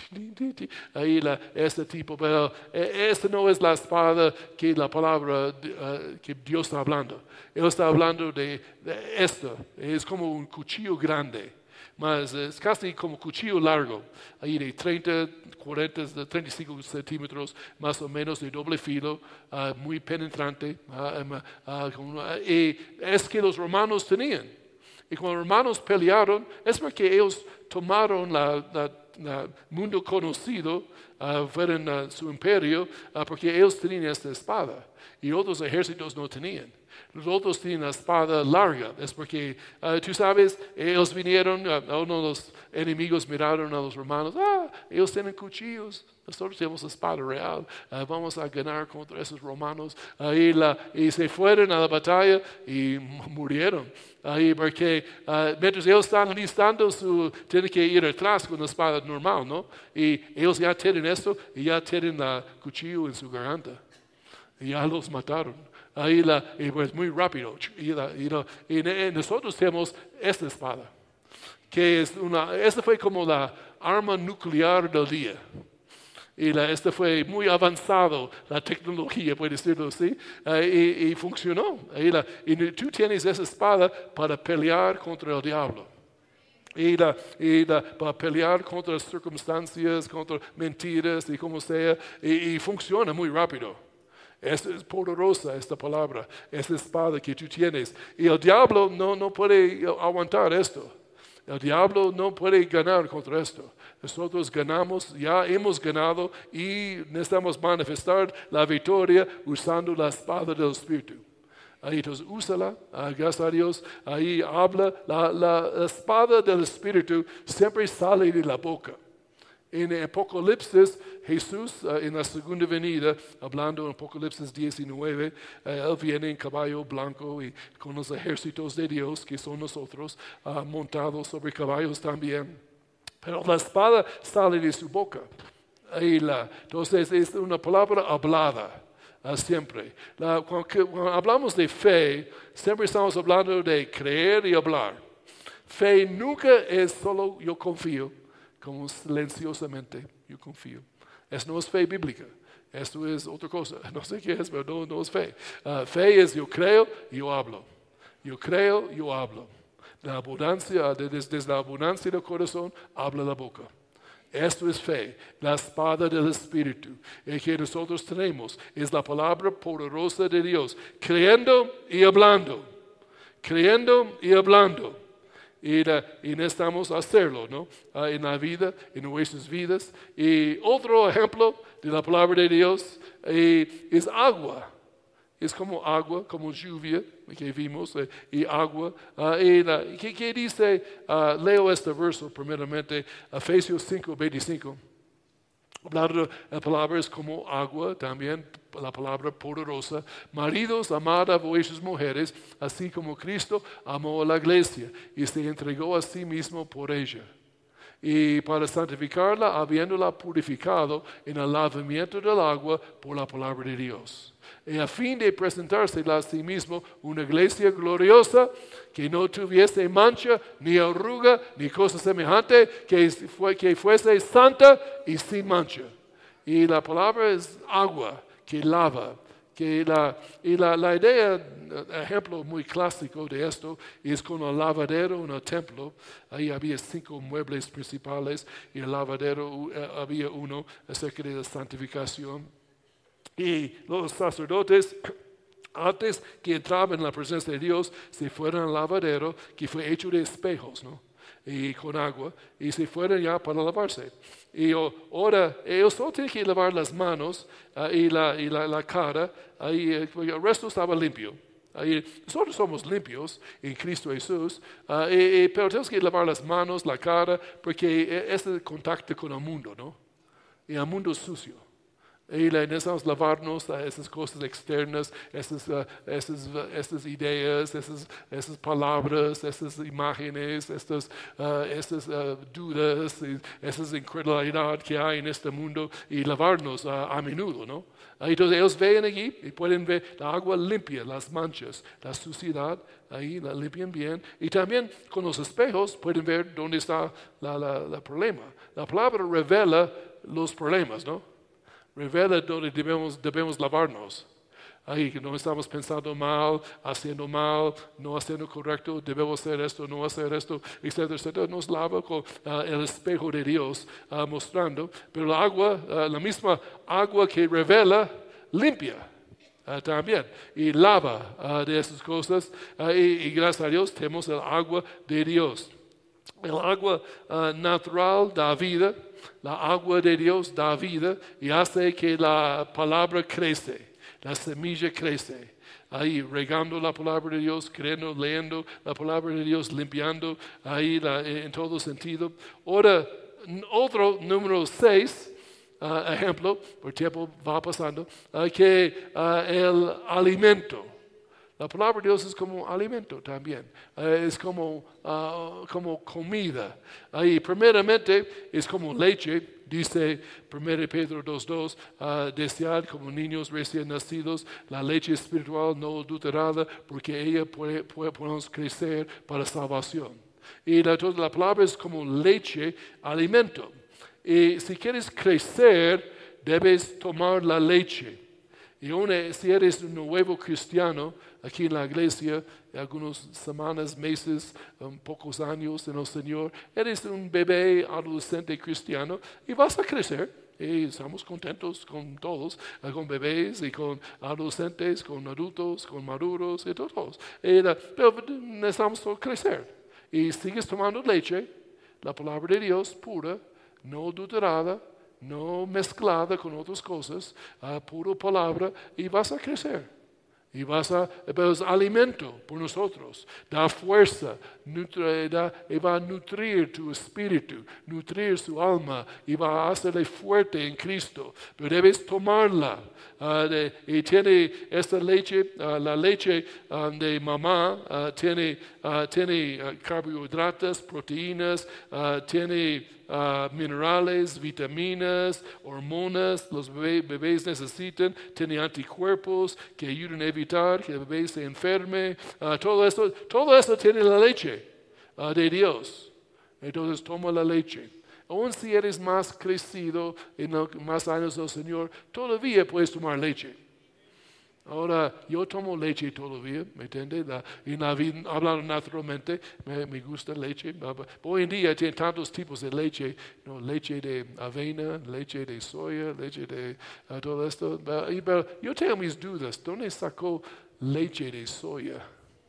Ahí la, este tipo, pero esta no es la espada que la palabra uh, que Dios está hablando. Él está hablando de, de esto. Es como un cuchillo grande. Mas es casi como cuchillo largo, ahí de treinta, cuarenta, treinta y cinco centímetros, más o menos de doble filo, uh, muy penetrante. Uh, uh, uh, y es que los romanos tenían. Y cuando los romanos pelearon, es porque ellos tomaron el mundo conocido, uh, fueron uh, su imperio, uh, porque ellos tenían esta espada y otros ejércitos no tenían. Los otros tienen la espada larga, es porque, uh, tú sabes, ellos vinieron, uh, uno de los enemigos miraron a los romanos, ah, ellos tienen cuchillos, nosotros tenemos la espada real, uh, vamos a ganar contra esos romanos, uh, y, la, y se fueron a la batalla y murieron, uh, porque uh, mientras ellos están listando su, tienen que ir atrás con la espada normal, ¿no? Y ellos ya tienen esto y ya tienen el cuchillo en su garganta, y ya los mataron. Ahí la, y pues muy rápido. Y, la, y, la, y, y nosotros tenemos esta espada, que es una, esta fue como la arma nuclear del día. Y la, este fue muy avanzado, la tecnología, puede decirlo así, uh, y, y funcionó. Y, la, y tú tienes esa espada para pelear contra el diablo. Y, la, y la, para pelear contra las circunstancias, contra mentiras y como sea. Y, y funciona muy rápido. Esta es poderosa, esta palabra, esta espada que tú tienes. Y el diablo no, no puede aguantar esto. El diablo no puede ganar contra esto. Nosotros ganamos, ya hemos ganado y necesitamos manifestar la victoria usando la espada del Espíritu. Ahí entonces úsala, uh, gracias a Dios, ahí habla. La, la, la espada del Espíritu siempre sale de la boca. En Apocalipsis, Jesús uh, en la segunda venida, hablando en Apocalipsis diecinueve, uh, Él viene en caballo blanco y con los ejércitos de Dios, que son nosotros, uh, montados sobre caballos también. Pero la espada sale de su boca. Ahí la, entonces es una palabra hablada. Uh, siempre. La, cuando, cuando hablamos de fe, siempre estamos hablando de creer y hablar. Fe nunca es solo yo confío, como silenciosamente yo confío. Eso no es fe bíblica. Esto es otra cosa. No sé qué es, pero no, no es fe. Uh, fe es yo creo y yo hablo. Yo creo, yo hablo. La abundancia, desde, desde la abundancia del corazón, habla la boca. Esto es fe, la espada del Espíritu, el que nosotros tenemos, es la palabra poderosa de Dios, creyendo y hablando, creyendo y hablando. Y, la, y necesitamos hacerlo, ¿no? Uh, en la vida, en nuestras vidas. Y otro ejemplo de la palabra de Dios eh, es agua. Es como agua, como lluvia que vimos, eh, y agua. Uh, y la, ¿qué, ¿Qué dice? Uh, leo este verso primeramente, Efesios cinco, veinticinco. Hablando, la palabra es como agua, también la palabra poderosa. Maridos, amad a vuestras mujeres, así como Cristo amó a la iglesia y se entregó a sí mismo por ella. Y para santificarla, habiéndola purificado en el lavamiento del agua por la palabra de Dios. Y a fin de presentársela a sí mismo una iglesia gloriosa, que no tuviese mancha, ni arruga, ni cosa semejante, que, fue, que fuese santa y sin mancha. Y la palabra es agua que lava. Que la, y la, la idea, ejemplo muy clásico de esto, es con el lavadero en el templo. Ahí había cinco muebles principales y el lavadero uh, había uno acerca de la santificación. Y los sacerdotes, antes que entraban en la presencia de Dios, se fueron al lavadero, que fue hecho de espejos, ¿no? Y con agua, y se fueron ya para lavarse. Y ahora ellos solo tienen que lavar las manos uh, y, la, y la, la cara, y el resto estaba limpio. Uh, nosotros somos limpios en Cristo Jesús, uh, y, y, pero tenemos que lavar las manos, la cara, porque es el contacto con el mundo, ¿no? Y el mundo es sucio. Y necesitamos lavarnos a esas cosas externas, esas, uh, esas, uh, esas ideas, esas, esas palabras, esas imágenes, estas, uh, esas uh, dudas, esas incredulidad que hay en este mundo, y lavarnos uh, a menudo, ¿no? Entonces ellos ven allí y pueden ver la agua limpia, las manchas, la suciedad, ahí la limpian bien. Y también con los espejos pueden ver dónde está el problema. La palabra revela los problemas, ¿no? Revela donde debemos, debemos lavarnos. Ahí que no estamos pensando mal, haciendo mal, no haciendo correcto, debemos hacer esto, no hacer esto, etcétera, etcétera. Nos lava con uh, el espejo de Dios uh, mostrando. Pero la agua, uh, la misma agua que revela, limpia. Uh, también, y lava uh, de esas cosas, uh, y, y gracias a Dios tenemos el agua de Dios. El agua uh, natural da vida, la agua de Dios da vida y hace que la palabra crece, la semilla crece. Ahí regando la palabra de Dios, creyendo, leyendo la palabra de Dios, limpiando ahí la, en todo sentido. Ahora, otro número seis, uh, ejemplo, por tiempo va pasando, uh, que uh, el alimento. La palabra de Dios es como alimento también, eh, es como, uh, como comida. Ahí, primeramente, es como leche, dice primero Pedro dos dos, uh, desead como niños recién nacidos la leche espiritual no adulterada, porque ella puede, puede podemos crecer para salvación. Y la, entonces la palabra es como leche, alimento. Y si quieres crecer, debes tomar la leche. Y una, si eres un nuevo cristiano aquí en la iglesia, algunas semanas, meses, um, pocos años en el Señor, eres un bebé adolescente cristiano y vas a crecer. Y estamos contentos con todos, uh, con bebés y con adolescentes, con adultos, con maduros y todos. Y, uh, pero necesitamos crecer. Y sigues tomando leche, la palabra de Dios pura, no adulterada, no mezclada con otras cosas, uh, pura palabra, y vas a crecer. Y vas a, pero es alimento por nosotros, da fuerza, nutre, da, y va a nutrir tu espíritu, nutrir su alma, y va a hacerle fuerte en Cristo. Pero debes tomarla. Uh, de, y tiene esta leche, uh, la leche uh, de mamá, uh, tiene, uh, tiene uh, carbohidratos, proteínas, uh, tiene Uh, minerales, vitaminas, hormonas, los bebé, bebés necesitan, tiene anticuerpos que ayudan a evitar que el bebé se enferme, uh, todo esto, todo esto tiene la leche uh, de Dios. Entonces toma la leche. Aun si eres más crecido en los, más años del Señor, todavía puedes tomar leche. Ahora, yo tomo leche todavía, ¿me entiendes? Y la vida, hablando naturalmente, me, me gusta leche. Hoy en día tiene tantos tipos de leche, ¿no? Leche de avena, leche de soya, leche de uh, todo esto. Y, pero yo tengo mis dudas, ¿dónde sacó leche de soya?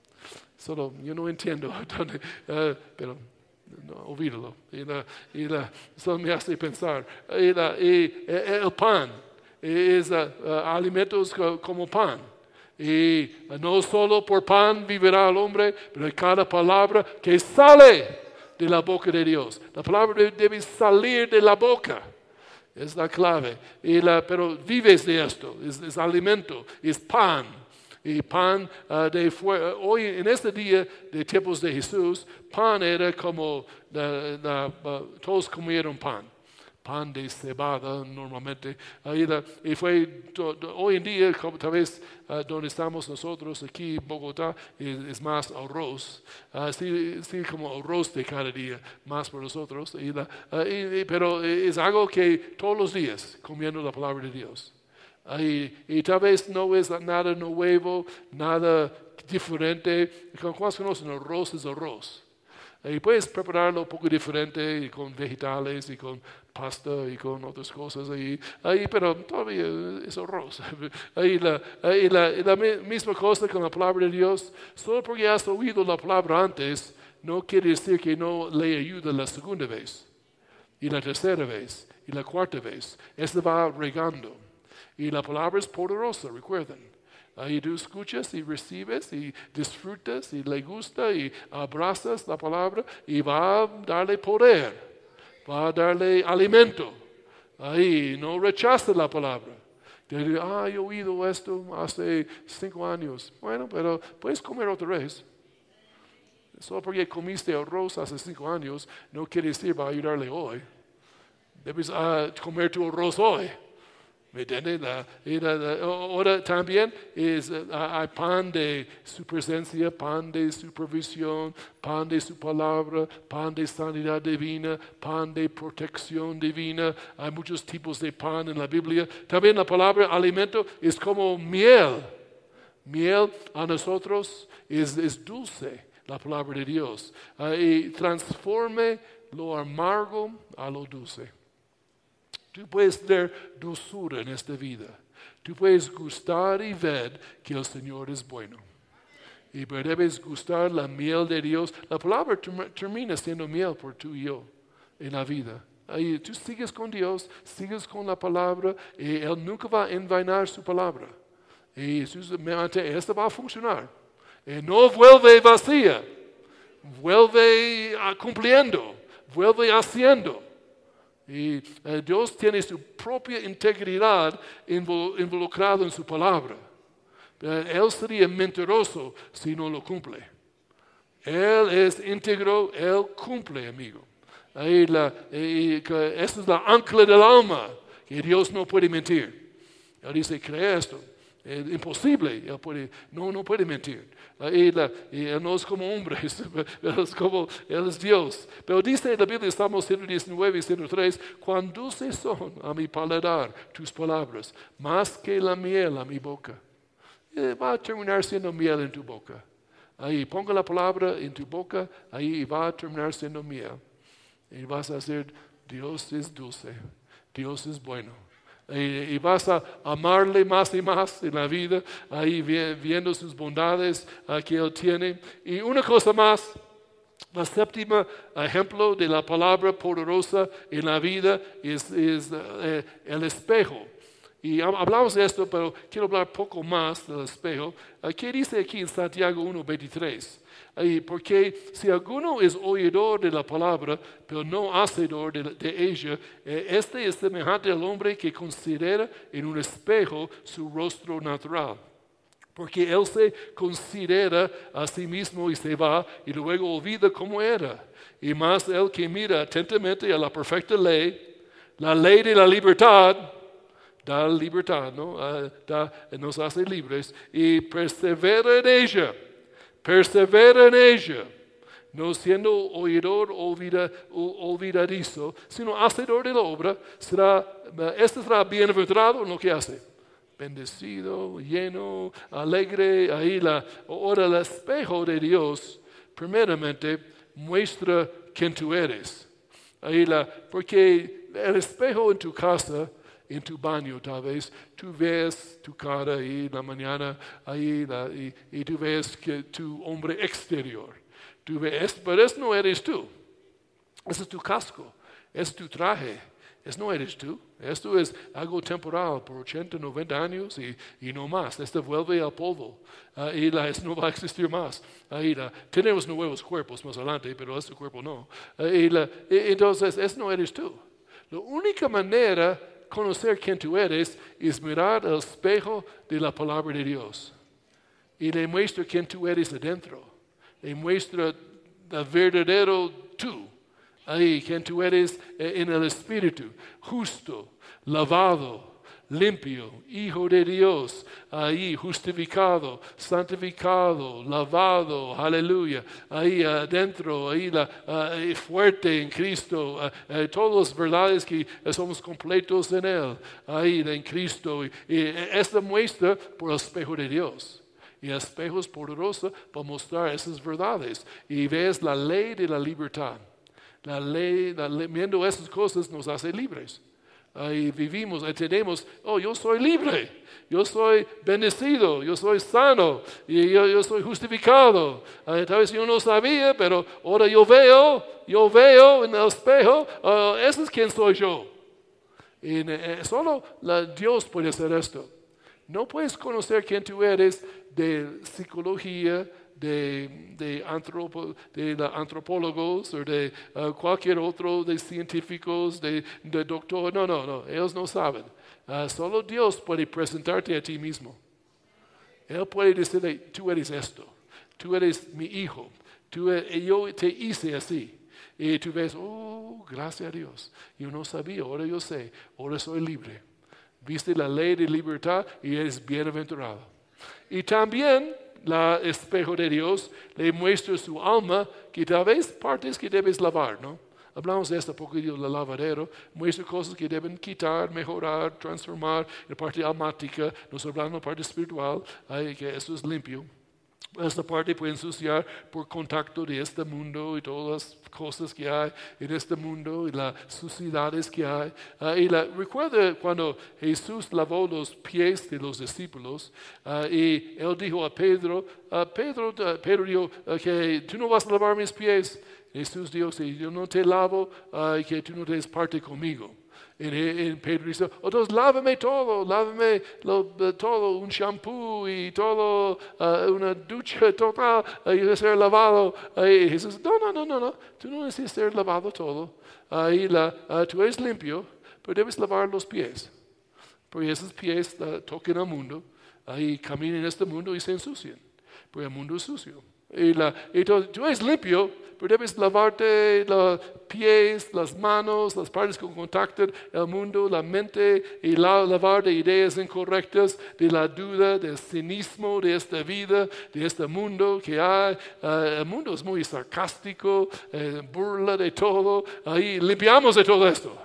Solo, yo no entiendo, ¿dónde, uh, pero no, olvídalo. Y, la, y la, eso me hace pensar. Y, la, y el pan. Es uh, uh, alimentos como pan. Y uh, no solo por pan vivirá el hombre, pero de cada palabra que sale de la boca de Dios. La palabra debe salir de la boca. Es la clave. Y la, pero vives de esto. Es, es alimento. Es pan. Y pan uh, de fuera. Hoy, en este día de tiempos de Jesús, pan era como la, la, uh, todos comieron pan. Pan de cebada normalmente. Ahí la, y fue to, to, hoy en día, como tal vez uh, donde estamos nosotros aquí en Bogotá, es, es más arroz. Uh, sí, sí, como arroz de cada día, más para nosotros. Y la, uh, y, y, pero es algo que todos los días comiendo la palabra de Dios. Uh, y, y tal vez no es nada nuevo, nada diferente. ¿Cuántos conocen arroz? Es arroz. Y puedes prepararlo un poco diferente y con vegetales y con pasta y con otras cosas ahí, ahí pero todavía es arroz. Ahí la, ahí la, la misma cosa con la palabra de Dios. Solo porque has oído la palabra antes, no quiere decir que no le ayuda la segunda vez, y la tercera vez, y la cuarta vez. Esto va regando. Y la palabra es poderosa, recuerden. Ahí tú escuchas y recibes y disfrutas y le gusta y abrazas la palabra y va a darle poder, va a darle alimento. Ahí no rechaza la palabra. Dice, ah, he oído esto hace cinco años. Bueno, pero puedes comer otra vez. Solo porque comiste arroz hace cinco años no quiere decir va a ayudarle hoy. Debes uh, comer tu arroz hoy. ¿Me entiendes? La, la, la, ahora también es, uh, hay pan de su presencia, pan de supervisión, pan de su palabra, pan de sanidad divina, pan de protección divina. Hay muchos tipos de pan en la Biblia. También la palabra alimento es como miel. Miel a nosotros es, es dulce, la palabra de Dios. Uh, y transforme lo amargo a lo dulce. Tú puedes tener dulzura en esta vida. Tú puedes gustar y ver que el Señor es bueno. Y debes gustar la miel de Dios. La palabra termina siendo miel por tú y yo en la vida. Ahí tú sigues con Dios, sigues con la palabra, y Él nunca va a envainar su palabra. Y esto va a funcionar. Y no vuelve vacía, vuelve cumpliendo, vuelve haciendo. Y uh, Dios tiene su propia integridad invol- involucrada en su palabra. Él sería mentiroso si no lo cumple. Él es íntegro, Él cumple, amigo. Ahí la, y, que esa es la ancla del alma, que Dios no puede mentir. Él dice, cree esto. Es imposible, él puede, no, no puede mentir. Ahí la, y él no es como hombre, él es como, Él es Dios. Pero dice en la Biblia, Salmos ciento diecinueve y ciento tres, cuán dulces son a mi paladar tus palabras, más que la miel a mi boca. Eh, va a terminar siendo miel en tu boca. Ahí, ponga la palabra en tu boca, ahí va a terminar siendo miel. Y vas a decir, Dios es dulce, Dios es bueno. Y, y vas a amarle más y más en la vida, ahí viendo sus bondades uh, que Él tiene. Y una cosa más, la séptima ejemplo de la palabra poderosa en la vida es, es uh, el espejo. Y hablamos de esto, pero quiero hablar poco más del espejo. Uh, ¿Qué dice aquí en Santiago uno veintitrés? Uh, porque si alguno es oidor de la palabra, pero no hacedor de, de ella, eh, este es semejante al hombre que considera en un espejo su rostro natural. Porque él se considera a sí mismo y se va, y luego olvida cómo era. Y más el que mira atentamente a la perfecta ley, la ley de la libertad, da libertad, ¿no? Uh, da, nos hace libres, y persevera en ella. Persevera en ella, no siendo oidor olvida, olvidadizo, sino hacedor de la obra. Será, este será bienaventurado en lo que hace. Bendecido, lleno, alegre. Ahí la, ahora el espejo de Dios, primeramente, muestra quién tú eres. Ahí la, porque el espejo en tu casa, en tu baño tal vez, tú ves tu cara ahí en la mañana, ahí la, y, y tú ves que tu hombre exterior. Tú ves, pero eso no eres tú. Ese es tu casco, es tu traje. Eso no eres tú. Esto es algo temporal por ochenta, noventa años y, y no más. Esto vuelve al polvo uh, y la, eso no va a existir más. Ahí la, tenemos nuevos cuerpos más adelante, pero este cuerpo no. Uh, y la, y, entonces, eso no eres tú. La única manera conocer quién tú eres es mirar al espejo de la palabra de Dios y le muestra quién tú eres adentro, le muestra el verdadero tú, ahí quién tú eres en el espíritu, justo, lavado, limpio, hijo de Dios, ahí justificado, santificado, lavado, aleluya, ahí adentro, ahí la, uh, fuerte en Cristo, uh, uh, todas las verdades que somos completos en Él, ahí en Cristo, y, y esta muestra por el espejo de Dios. Y el espejo es poderoso para mostrar esas verdades. Y ves la ley de la libertad. La ley, la ley viendo esas cosas nos hace libres. Ahí vivimos, entendemos, oh, yo soy libre, yo soy bendecido, yo soy sano, y yo, yo soy justificado. Uh, tal vez yo no sabía, pero ahora yo veo, yo veo en el espejo, uh, ese es quien soy yo. Y eh, solo la, Dios puede hacer esto. No puedes conocer quién tú eres de psicología, de, de, antropo, de la antropólogos o de uh, cualquier otro, de científicos, de, de doctor. No, no, no, ellos no saben. Uh, solo Dios puede presentarte a ti mismo. Él puede decirle, tú eres esto, tú eres mi hijo, tú, yo te hice así. Y tú ves, oh, gracias a Dios, yo no sabía, ahora yo sé, ahora soy libre. Viste la ley de libertad y eres bienaventurado. Y también el espejo de Dios le muestra su alma, que tal vez partes que debes lavar, ¿no? Hablamos de esto poco de la lavadero, muestra cosas que deben quitar, mejorar, transformar, la parte almática, nos hablamos de la parte espiritual, ay, que eso es limpio. Esta parte puede ensuciar por contacto de este mundo y todas las cosas que hay en este mundo y las suciedades que hay. Uh, y la, recuerda cuando Jesús lavó los pies de los discípulos uh, y él dijo a Pedro, uh, Pedro, uh, Pedro dijo uh, que tú no vas a lavar mis pies. Jesús dijo, si yo no te lavo, uh, que tú no tienes parte conmigo. Y Pedro dice, entonces lávame todo, lávame lo, todo, un shampoo y todo, uh, una ducha total, uh, y ser lavado. Uh, y Jesús, no, no, no, no, no, tú no necesitas ser lavado todo. Uh, y la, uh, tú eres limpio, pero debes lavar los pies. Porque esos pies uh, tocan al mundo. ahí caminan en este mundo y se ensucian, porque el mundo es sucio. Y, la, y tú, tú eres limpio, pero debes lavarte los pies, las manos, las partes que contactan el mundo, la mente, y la, lavar de ideas incorrectas, de la duda, del cinismo de esta vida, de este mundo que hay. Uh, el mundo es muy sarcástico, eh, burla de todo. Ahí limpiamos de todo esto.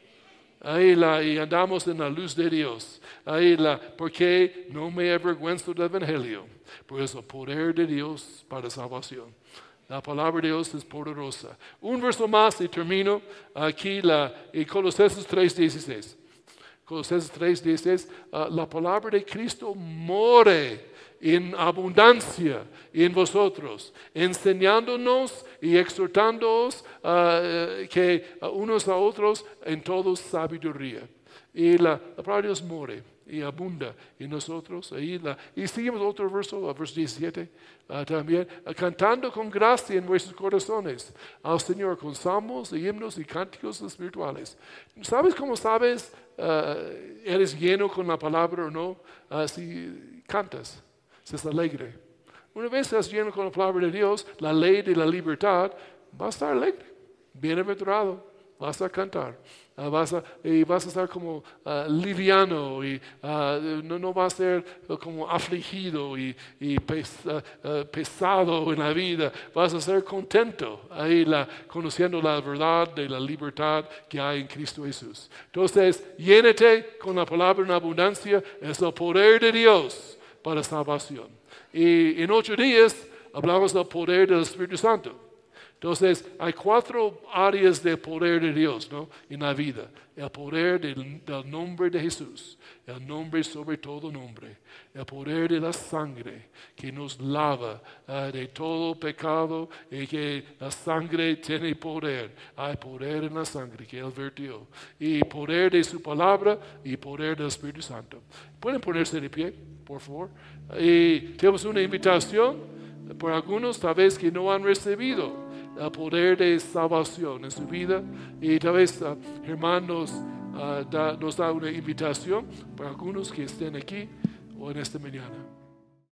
Ahí la, y andamos en la luz de Dios. Ahí la, porque no me avergüenzo del Evangelio, pues el poder de Dios para salvación. La palabra de Dios es poderosa. Un verso más y termino aquí, la, y Colosenses tres dieciséis. Colosenses tres dieciséis, uh, la palabra de Cristo more en abundancia en vosotros, enseñándonos y exhortándoos uh, que uh, unos a otros en toda sabiduría. Y la, la palabra de Dios more y abunda en nosotros. Ahí la, y seguimos otro verso, el verso diecisiete, uh, también, uh, cantando con gracia en vuestros corazones al Señor con salmos y himnos y cánticos espirituales. ¿Sabes cómo sabes uh, eres lleno con la palabra o no? Uh, si cantas, si es alegre. Una vez estás lleno con la palabra de Dios, la ley de la libertad, vas a estar alegre, bienaventurado, vas a cantar. Uh, vas, a, y vas a estar como uh, liviano y uh, no, no vas a ser uh, como afligido y, y pes, uh, uh, pesado en la vida. Vas a ser contento ahí la, conociendo la verdad de la libertad que hay en Cristo Jesús. Entonces, llénate con la palabra en abundancia. Es el poder de Dios para salvación. Y en ocho días hablamos del poder del Espíritu Santo. Entonces, hay cuatro áreas de poder de Dios, ¿no? En la vida. El poder del, del nombre de Jesús, el nombre sobre todo nombre. El poder de la sangre que nos lava uh, de todo pecado y que la sangre tiene poder. Hay poder en la sangre que Él vertió. Y poder de su palabra y poder del Espíritu Santo. ¿Pueden ponerse de pie, por favor? Y tenemos una invitación por algunos tal vez que no han recibido el poder de salvación en su vida, y tal vez uh, Germán nos, uh, da, nos da una invitación para algunos que estén aquí o en esta mañana.